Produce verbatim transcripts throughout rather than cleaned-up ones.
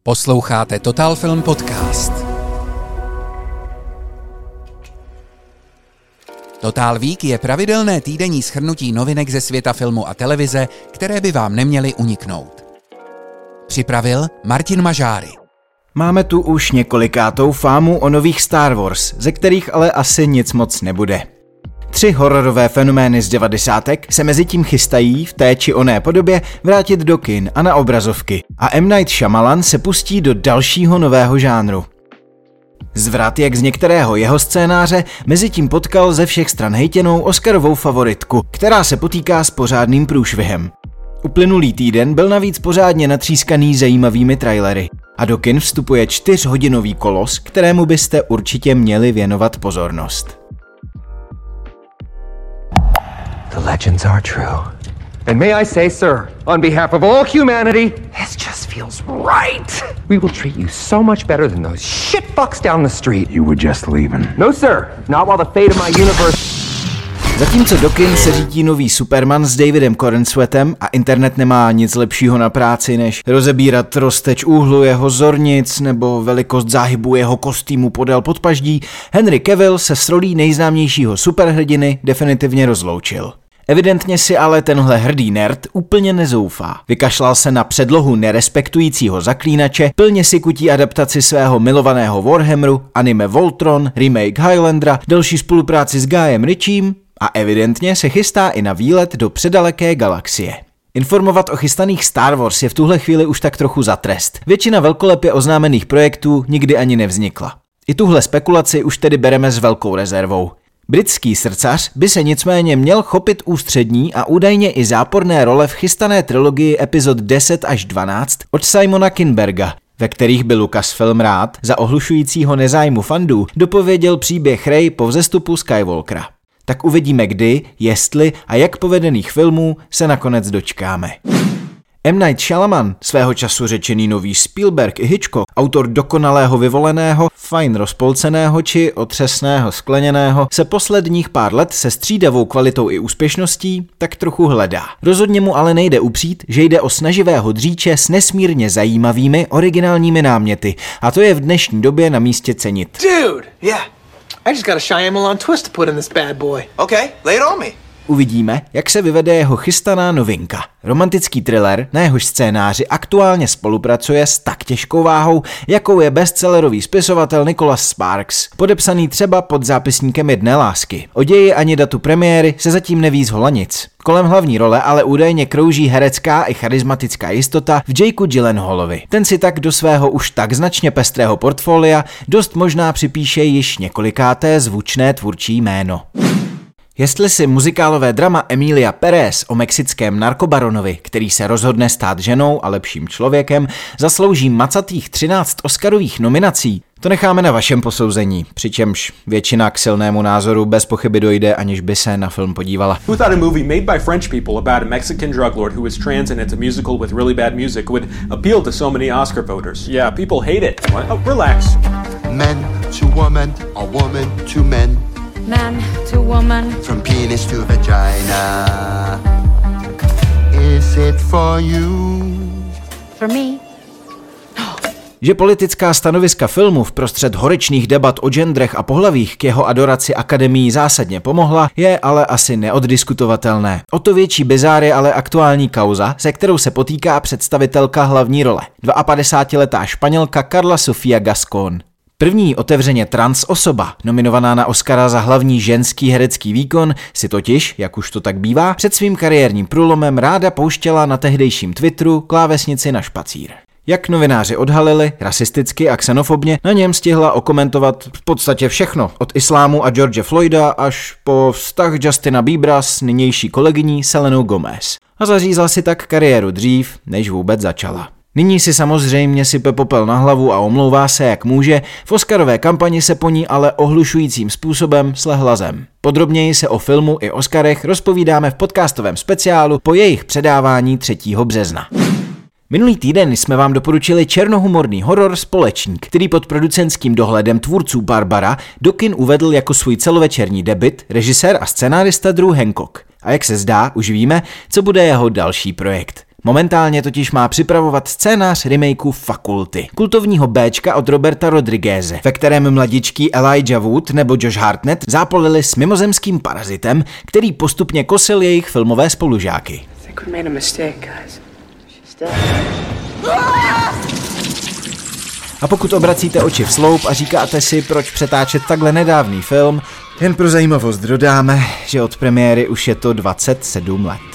Posloucháte Total Film Podcast. Total Week je pravidelné týdenní shrnutí novinek ze světa filmu a televize, které by vám neměly uniknout. Připravil Martin Mažáry. Máme tu už několikátou fámu o nových Star Wars, ze kterých ale asi nic moc nebude. Tři hororové fenomény z devadesátek se mezi tím chystají v té či oné podobě vrátit do kin a na obrazovky a M. Night Shyamalan se pustí do dalšího nového žánru. Zvrat jak z některého jeho scénáře mezi tím potkal ze všech stran hejtěnou Oscarovou favoritku, která se potýká s pořádným průšvihem. Uplynulý týden byl navíc pořádně natřískaný zajímavými trailery a do kin vstupuje čtyřhodinový kolos, kterému byste určitě měli věnovat pozornost. The legends are true. And may I say, sir, on behalf of all humanity, this just feels right. We will treat you so much better than those shit fucks down the street. You were just leaving. No, sir. Not while the fate of my universe... Zatímco do kin se řítí nový Superman s Davidem Corenswetem a internet nemá nic lepšího na práci, než rozebírat rozteč úhlu jeho zornic nebo velikost záhybu jeho kostýmu podél podpaždí, Henry Cavill se s rolí nejznámějšího superhrdiny definitivně rozloučil. Evidentně si ale tenhle hrdý nerd úplně nezoufá. Vykašlal se na předlohu nerespektujícího zaklínače, plně si kutí adaptaci svého milovaného Warhammeru, anime Voltron, remake Highlandera, další spolupráci s Guyem Ritchiem a evidentně se chystá i na výlet do předaleké galaxie. Informovat o chystaných Star Wars je v tuhle chvíli už tak trochu za trest. Většina velkolepě oznámených projektů nikdy ani nevznikla. I tuhle spekulaci už tedy bereme s velkou rezervou. Britský srdcař by se nicméně měl chopit ústřední a údajně i záporné role v chystané trilogii epizod deset až dvanáct od Simona Kinberga, ve kterých by Lucasfilm rád za ohlušujícího nezájmu fandů dopověděl příběh Rey po vzestupu Skywalkera. Tak uvidíme kdy, jestli a jak povedených filmů se nakonec dočkáme. M. Night Shyamalan, svého času řečený nový Spielberg i Hitchcock, autor dokonalého vyvoleného, fajn rozpolceného či otřesného skleněného, se posledních pár let se střídavou kvalitou i úspěšností tak trochu hledá. Rozhodně mu ale nejde upřít, že jde o snaživého dříče s nesmírně zajímavými originálními náměty a to je v dnešní době na místě cenit. Dude, yeah. I just got a Shyamalan twist to put in this bad boy. Okay, lay it on me. Uvidíme, jak se vyvede jeho chystaná novinka. Romantický thriller, na jehož scénáři aktuálně spolupracuje s tak těžkou váhou, jakou je bestsellerový spisovatel Nicholas Sparks, podepsaný třeba pod zápisníkem Jedné lásky. O ději ani datu premiéry se zatím neví zhola nic. Kolem hlavní role ale údajně krouží herecká i charismatická jistota v Jakeu Gyllenhaalovi. Ten si tak do svého už tak značně pestrého portfolia dost možná připíše již několikáté zvučné tvůrčí jméno. Jestli si muzikálové drama Emilia Pérez o mexickém narkobaronovi, který se rozhodne stát ženou a lepším člověkem, zaslouží macatých třináct Oscarových nominací, to necháme na vašem posouzení, přičemž většina k silnému názoru bez pochyby dojde, aniž by se na film podívala. Who thought a movie made by French people about a Mexican drug lord who is trans and it's a musical with really bad music would appeal to so many Oscar voters? Yeah, people hate it. Oh, relax. Men to woman, or woman to men. Man to woman. From penis to vagina. Is it for you? For me. Že politická stanoviska filmu vprostřed horečných debat o genderech a pohlavích k jeho adoraci akademií zásadně pomohla, je ale asi neoddiskutovatelné. O to větší bizár je ale aktuální kauza, se kterou se potýká představitelka hlavní role, dvaapadesátiletá Španělka Carla Sofía Gascón. První otevřeně trans osoba, nominovaná na Oscara za hlavní ženský herecký výkon, si totiž, jak už to tak bývá, před svým kariérním průlomem ráda pouštěla na tehdejším Twitteru klávesnici na špacír. Jak novináři odhalili, rasisticky a xenofobně, na něm stihla okomentovat v podstatě všechno, od islámu a George Floyda až po vztah Justina Biebera s nynější kolegyní Selenou Gomez. A zařízla si tak kariéru dřív, než vůbec začala. Nyní si samozřejmě sype popel na hlavu a omlouvá se jak může, v Oscarové kampani se po ní ale ohlušujícím způsobem slehla zem. Podrobněji se o filmu i Oscarech rozpovídáme v podcastovém speciálu po jejich předávání třetího března. Minulý týden jsme vám doporučili černohumorný horor Společník, který pod producentským dohledem tvůrců Barbara do kin uvedl jako svůj celovečerní debut režisér a scenárista Drew Hancock. A jak se zdá, už víme, co bude jeho další projekt. Momentálně totiž má připravovat scénář remakeu Fakulty, kultovního Bčka od Roberta Rodrigueze, ve kterém mladičký Elijah Wood nebo Josh Hartnett zápolili s mimozemským parazitem, který postupně kosil jejich filmové spolužáky. A pokud obracíte oči v sloup a říkáte si, proč přetáčet takhle nedávný film, jen pro zajímavost dodáme, že od premiéry už je to dvacet sedm let.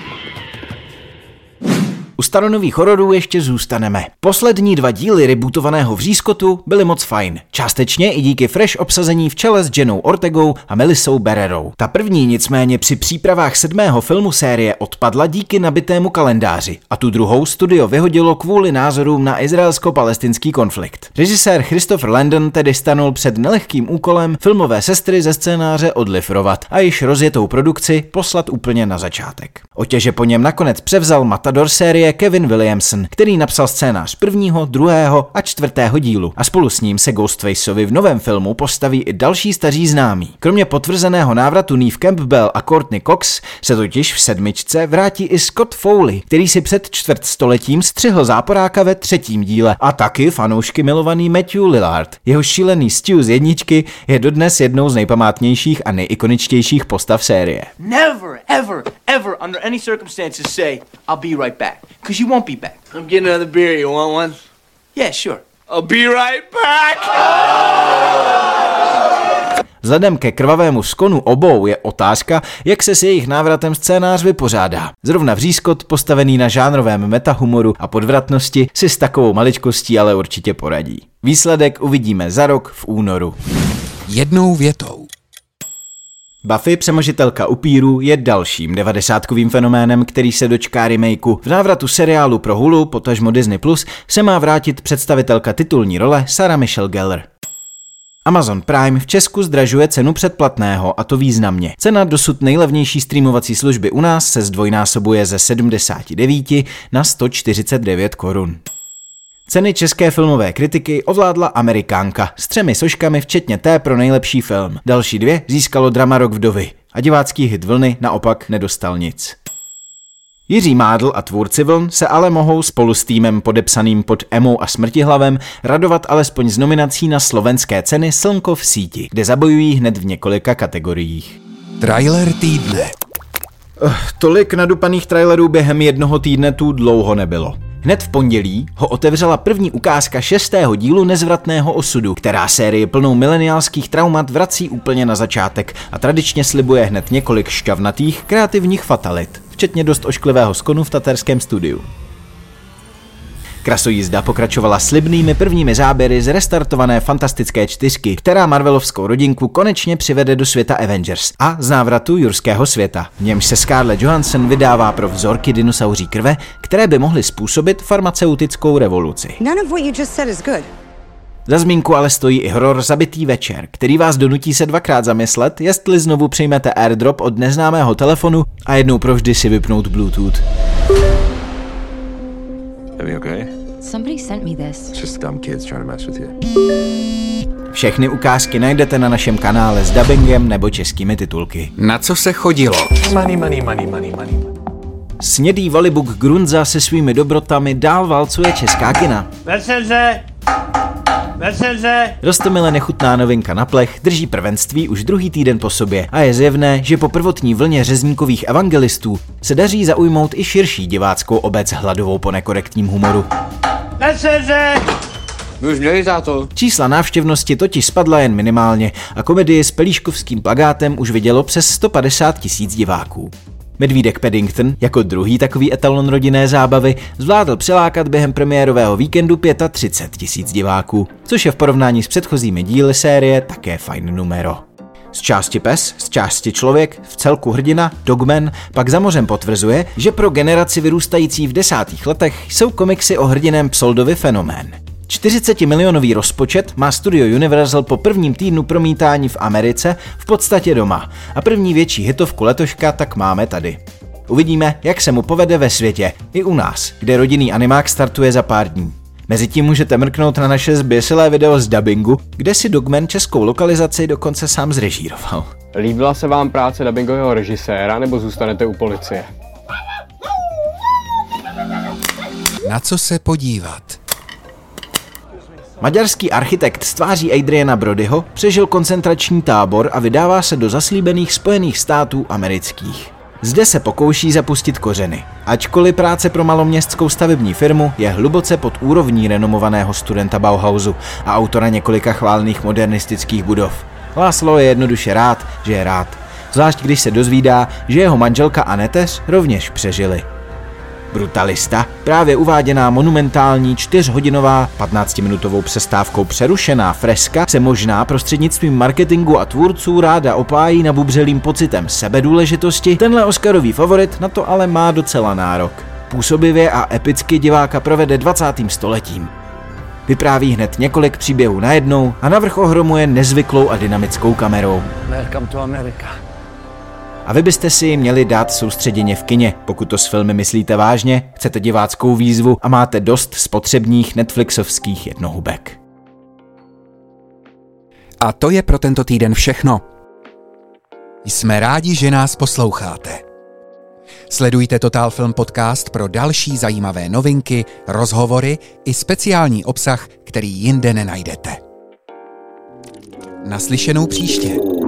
U staronových hororů ještě zůstaneme. Poslední dva díly rebootovaného Vřískotu byly moc fajn. Částečně i díky fresh obsazení v čele s Jennou Ortegou a Melissou Bererou. Ta první nicméně při přípravách sedmého filmu série odpadla díky nabitému kalendáři a tu druhou studio vyhodilo kvůli názorům na izraelsko-palestinský konflikt. Režisér Christopher Landon tedy stanul před nelehkým úkolem filmové sestry ze scénáře odlifrovat a již rozjetou produkci poslat úplně na začátek. Otěže po něm nakonec převzal Matador série Kevin Williamson, který napsal scénář prvního, druhého a čtvrtého dílu a spolu s ním se Ghostfaceovi v novém filmu postaví i další staří známí. Kromě potvrzeného návratu Neve Campbell a Courtney Cox se totiž v sedmičce vrátí i Scott Foley, který si před čtvrtstoletím střihl záporáka ve třetím díle a taky fanoušky milovaný Matthew Lillard. Jeho šílený Stu z jedničky je dodnes jednou z nejpamátnějších a nejikoničtějších postav série. Never, ever, ever under any circumstances say, I'll be right back. Because you won't be back. I'm getting another beer. You want one? Yeah, sure. I'll be right back! Vzhledem ke krvavému skonu obou je otázka, jak se s jejich návratem scénář vypořádá. Zrovna Vřískot, postavený na žánrovém metahumoru a podvratnosti, si s takovou maličkostí ale určitě poradí. Výsledek uvidíme za rok v únoru. Jednou větou. Buffy, přemožitelka upírů, je dalším devadesátkovým fenoménem, který se dočká remakeu. V návratu seriálu pro Hulu, potažmo Disney plus, se má vrátit představitelka titulní role Sarah Michelle Gellar. Amazon Prime v Česku zdražuje cenu předplatného, a to významně. Cena dosud nejlevnější streamovací služby u nás se zdvojnásobuje ze sedmdesát devět na sto čtyřicet devět korun. Ceny české filmové kritiky ovládla Amerikánka s třemi soškami včetně té pro nejlepší film. Další dvě získalo drama Rok vdovy a divácký hit Vlny naopak nedostal nic. Jiří Mádl a tvůrci Vln se ale mohou spolu s týmem podepsaným pod Emou a Smrtihlavem radovat alespoň z nominací na slovenské ceny Slnko v síti, kde zabojují hned v několika kategoriích. Trailer týdne. Uh, tolik nadupaných trailerů během jednoho týdne tu dlouho nebylo. Hned v pondělí ho otevřela první ukázka šestého dílu Nezvratného osudu, která sérii plnou mileniálských traumat vrací úplně na začátek a tradičně slibuje hned několik šťavnatých kreativních fatalit, včetně dost ošklivého skonu v taterském studiu. Krasojízda pokračovala slibnými prvními záběry z restartované Fantastické čtyřky, která marvelovskou rodinku konečně přivede do světa Avengers a z návratu jurského světa, v němž se Scarlett Johansson vydává pro vzorky dinosauří krve, které by mohly způsobit farmaceutickou revoluci. None of what you just said is good. Za zmínku ale stojí i horor Zabitý večer, který vás donutí se dvakrát zamyslet, jestli znovu přijmete airdrop od neznámého telefonu a jednou provždy si vypnout Bluetooth. Are you okay? Somebody sent me this. It's just dumb kids trying to mess with you. Všechny ukázky najdete na našem kanále s dubbingem nebo českými titulky. Na co se chodilo? Money, money, money, money, money. Snědý Valibuk Grunza se svými dobrotami dál válcuje česká kina. Veselze! Veselze! Roztomile nechutná novinka na plech drží prvenství už druhý týden po sobě a je zjevné, že po prvotní vlně řezníkových evangelistů se daří zaujmout i širší diváckou obec hladovou po nekorektním humoru. Veselze! My už měli táto. Čísla návštěvnosti totiž spadla jen minimálně a komedii s pelíškovským plakátem už vidělo přes sto padesát tisíc diváků. Medvídek Paddington, jako druhý takový etalon rodinné zábavy, zvládl přilákat během premiérového víkendu třicet pět tisíc diváků, což je v porovnání s předchozími díly série také fajn numero. Z části pes, z části člověk, v celku hrdina, Dogman, pak za mořem potvrzuje, že pro generaci vyrůstající v desátých letech jsou komiksy o hrdiném Psoldovi fenomén. čtyřicetimilionový rozpočet má studio Universal po prvním týdnu promítání v Americe v podstatě doma a první větší hitovku letoška tak máme tady. Uvidíme, jak se mu povede ve světě, i u nás, kde rodinný animák startuje za pár dní. Mezitím můžete mrknout na naše zběsilé video z dabingu, kde si Dogman českou lokalizaci dokonce sám zrežíroval. Líbila se vám práce dabingového režiséra nebo zůstanete u policie? Na co se podívat? Maďarský architekt z tváří Adriana Brodyho přežil koncentrační tábor a vydává se do zaslíbených Spojených států amerických. Zde se pokouší zapustit kořeny. Ačkoliv práce pro maloměstskou stavební firmu je hluboce pod úrovní renomovaného studenta Bauhausu a autora několika chválných modernistických budov. László je jednoduše rád, že je rád. Zvlášť když se dozvídá, že jeho manželka a neteř rovněž přežili. Brutalista, právě uváděná monumentální čtyřhodinová patnáctiminutovou přestávkou přerušená freska, se možná prostřednictvím marketingu a tvůrců ráda opájí nabubřelým pocitem sebedůležitosti, tenhle Oscarový favorit na to ale má docela nárok. Působivě a epicky diváka provede dvacátým stoletím. Vypráví hned několik příběhů najednou a navrch ohromuje nezvyklou a dynamickou kamerou. Welcome to America. A vy byste si ji měli dát soustředěně v kině, pokud to s filmy myslíte vážně, chcete diváckou výzvu a máte dost spotřebních netflixovských jednohubek. A to je pro tento týden všechno. Jsme rádi, že nás posloucháte. Sledujte Total Film Podcast pro další zajímavé novinky, rozhovory i speciální obsah, který jinde nenajdete. Naslyšenou příště.